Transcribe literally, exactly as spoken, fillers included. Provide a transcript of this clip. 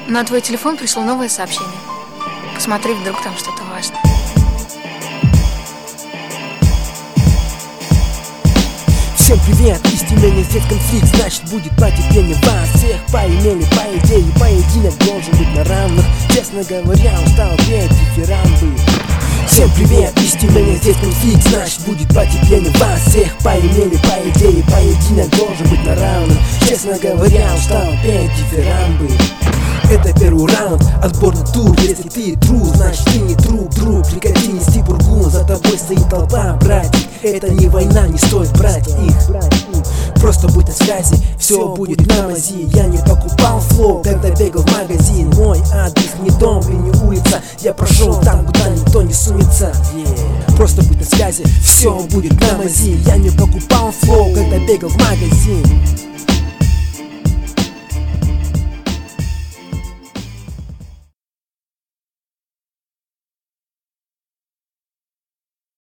На твой телефон пришло новое сообщение. Посмотри, вдруг там что-то важное. Всем привет, истинный здесь конфликт, значит будет потепление вас всех. Поимели, по идее, поединок должен быть на равных. Честно говоря, устал петь дифирамбы. Всем привет, истинный здесь конфликт, значит будет потепление вас всех. Поимели, по идее, поединок должен быть на равных. Честно говоря, устал петь дифирамбы. Это первый раунд, отборный тур. Если ты тру, значит ты не тру, друг. Прекрати нести бургун, за тобой стоит толпа, братик. Это не война, не стоит брать их. Просто будь на связи, все будет на мази. Я не покупал флоу, когда бегал в магазин. Мой адрес не дом и не улица. Я прошел там, куда никто не сунется. yeah. Просто будь на связи, все будет на мази. Я не покупал флоу, когда бегал в магазин.